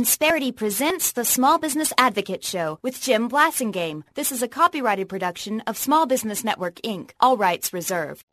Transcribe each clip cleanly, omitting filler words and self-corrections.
Insperity presents the Small Business Advocate Show with Jim Blasingame. This is a copyrighted production of Small Business Network, Inc., all rights reserved.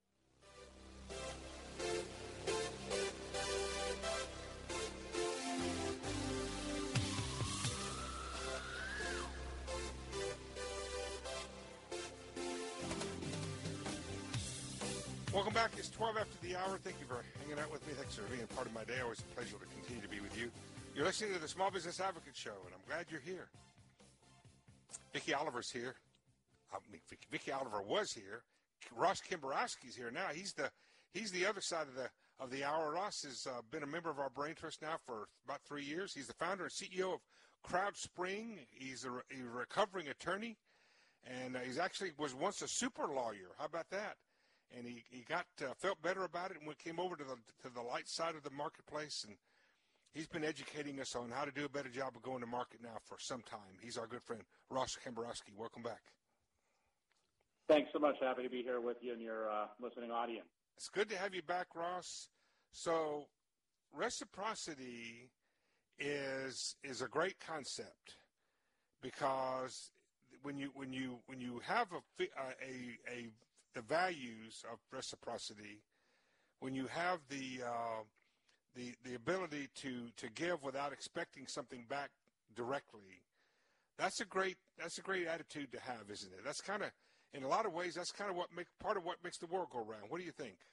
Welcome back. It's 12 after the hour. Thank you for hanging out with me. Thanks for being part of my day. Always a pleasure to continue to be with you. You're listening to the Small Business Advocate Show, and I'm glad you're here. Vicki Oliver's here. Vicki Oliver was here. Ross Kimborowski's here now. He's the other side of the hour. Ross has been a member of our Brain Trust now for about 3 years. He's the founder and CEO of CrowdSpring. He's a recovering attorney, and he's actually was once a super lawyer. How about that? And he got felt better about it and came over to the light side of the marketplace, and he's been educating us on how to do a better job of going to market now for some time. He's our good friend, Ross Kimborowski. Welcome back. Thanks so much. Happy to be here with you and your listening audience. It's good to have you back, Ross. So reciprocity is a great concept because when you have the values of reciprocity, when you have the ability to give without expecting something back directly, that's a great attitude to have, isn't it? That's kind of, in a lot of ways, that's kind of part of what makes the world go round. What do you think?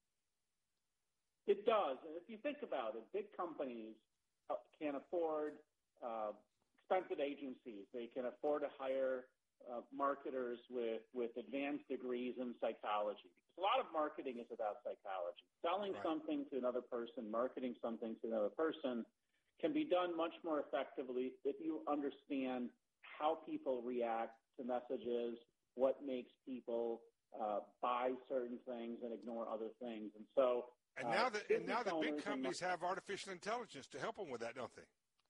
It does. And if you think about it, big companies can afford expensive agencies. They can afford to hire marketers with advanced degrees in psychology. Because a lot of marketing is about psychology. Selling something to another person, marketing something to another person can be done much more effectively if you understand how people react to messages, what makes people buy certain things and ignore other things. And so now the big companies have artificial intelligence to help them with that, don't they?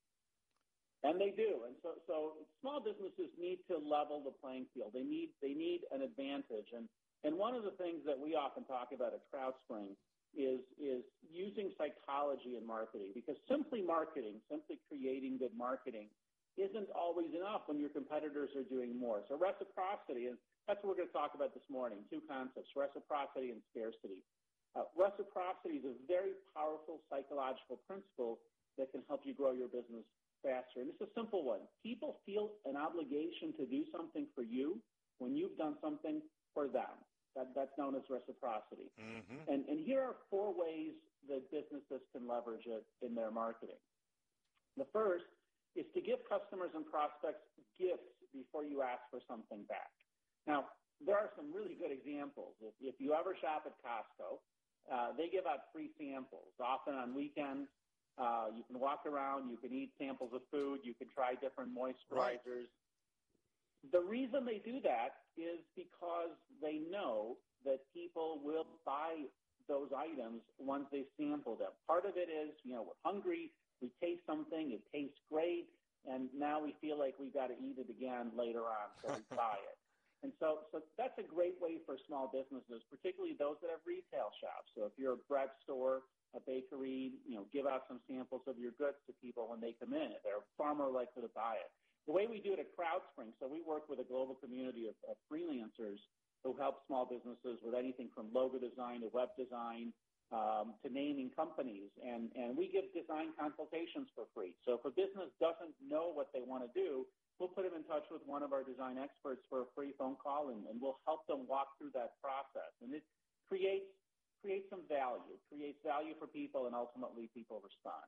And they do. And so small businesses need to level the playing field. They need an advantage. And one of the things that we often talk about at CrowdSpring is using psychology in marketing, because simply creating good marketing isn't always enough when your competitors are doing more. So reciprocity, and that's what we're going to talk about this morning, two concepts, reciprocity and scarcity. Reciprocity is a very powerful psychological principle that can help you grow your business faster. And it's a simple one. People feel an obligation to do something for you when you've done something for them. That's known as reciprocity. Mm-hmm. And here are 4 ways that businesses can leverage it in their marketing. The first is to give customers and prospects gifts before you ask for something back. Now, there are some really good examples. If you ever shop at Costco, they give out free samples, often on weekends. You can walk around, you can eat samples of food, you can try different moisturizers. Right. The reason they do that is because they know that people will buy those items once they sample them. Part of it is, we're hungry, we taste something, it tastes great, and now we feel like we've got to eat it again later on, so we buy it. And so that's a great way for small businesses, particularly those that have retail shops. So if you're a bread store, a bakery, give out some samples of your goods to people when they come in. They're far more likely to buy it. The way we do it at CrowdSpring, so we work with a global community of freelancers who help small businesses with anything from logo design to web design to naming companies. And we give design consultations for free. So if a business doesn't know what they want to do, we'll put them in touch with one of our design experts for a free phone call, and we'll help them walk through that process. And it creates some value, creates value for people, and ultimately people respond.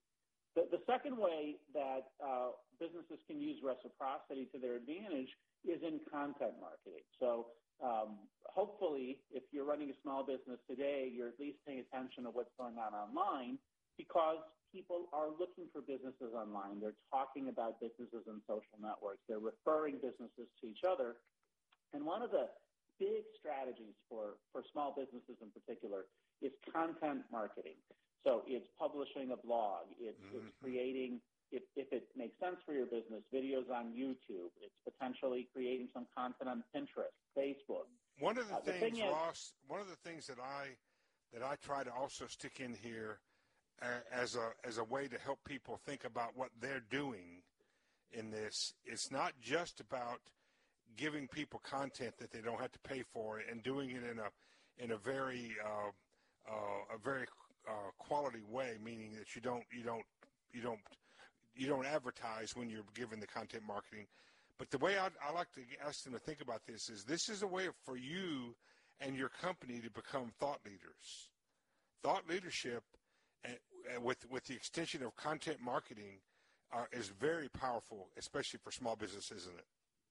The second way that businesses can use reciprocity to their advantage is in content marketing. So hopefully, if you're running a small business today, you're at least paying attention to what's going on online, because people are looking for businesses online. They're talking about businesses in social networks. They're referring businesses to each other. And one of the big strategies for small businesses in particular is content marketing. So it's publishing a blog. It's creating, if it makes sense for your business, videos on YouTube. It's potentially creating some content on Pinterest, Facebook. One of the things, Ross, one of the things that I try to also stick in here as a way to help people think about what they're doing in this. It's not just about giving people content that they don't have to pay for and doing it in a very quality way, meaning that you don't advertise when you're giving the content marketing. But the way I like to ask them to think about this is a way for you and your company to become thought leaders. Thought leadership, with the extension of content marketing, is very powerful, especially for small business, isn't it?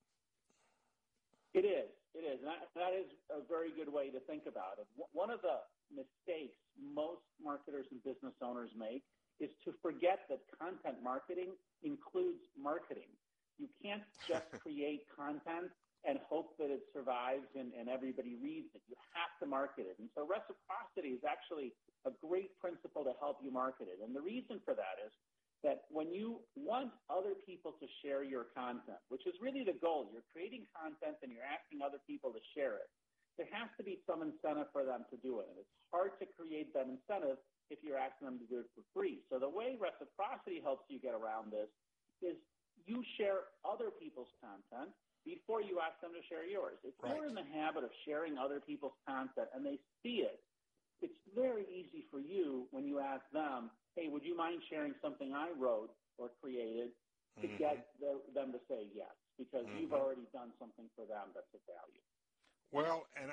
It is. And that is a very good way to think about it. One of the mistakes most marketers and business owners make is to forget that content marketing includes marketing. You can't just create content and hope that it survives and everybody reads it. You have to market it. And so reciprocity is actually a great principle to help you market it. And the reason for that is that when you want other people to share your content, which is really the goal, you're creating content and you're asking other people to share it, there has to be some incentive for them to do it. And it's hard to create that incentive if you're asking them to do it for free. So the way reciprocity helps you get around this is you share other people's content before you ask them to share yours. If you're in the habit of sharing other people's content and they see it, it's very easy for you when you ask them, hey, would you mind sharing something I wrote or created, to get them to say yes, because you've already done something for them that's of value. Well, and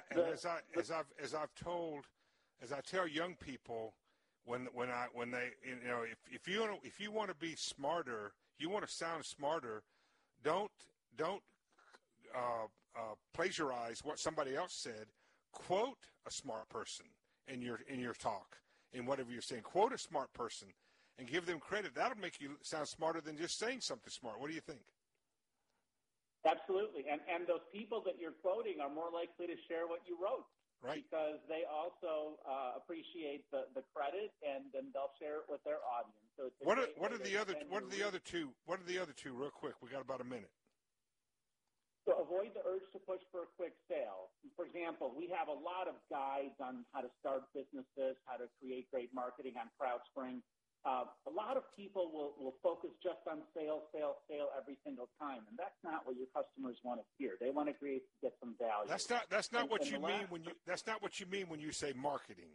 as I tell young people, when they if you want to be smarter, you want to sound smarter, don't plagiarize what somebody else said. Quote a smart person in your talk, in whatever you're saying. Quote a smart person and give them credit. That'll make you sound smarter than just saying something smart. What do you think? Absolutely. And those people that you're quoting are more likely to share what you wrote. Right. Because they also appreciate the credit, and then they'll share it with their audience. So it's what are the other two real quick? We got about a minute. So avoid the urge to push for a quick sale. For example, we have a lot of guides on how to start businesses, how to create great marketing on CrowdSpring. A lot of people will focus just on sale every single time, and that's not what your customers want to hear. They want to get some value. That's not what you mean when you say marketing,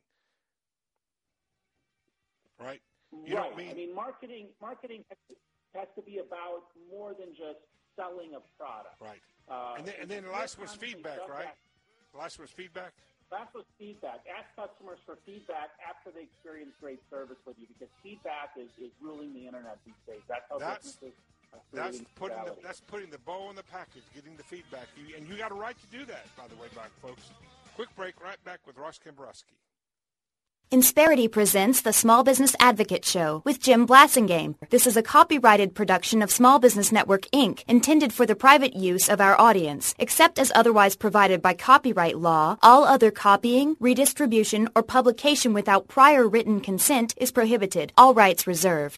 right? You don't mean. I mean, marketing has to be about more than just selling a product. Right. And then the last was feedback, right? The last was feedback. That's what feedback. Ask customers for feedback after they experience great service with you, because feedback is ruling the internet these days. That's how businesses are creating value. That's putting the bow on the package, getting the feedback. And you got a right to do that, by the way, folks. Quick break, right back with Ross Kimbrowski. Insperity presents the Small Business Advocate Show with Jim Blasingame. This is a copyrighted production of Small Business Network, Inc., intended for the private use of our audience. Except as otherwise provided by copyright law, all other copying, redistribution, or publication without prior written consent is prohibited. All rights reserved.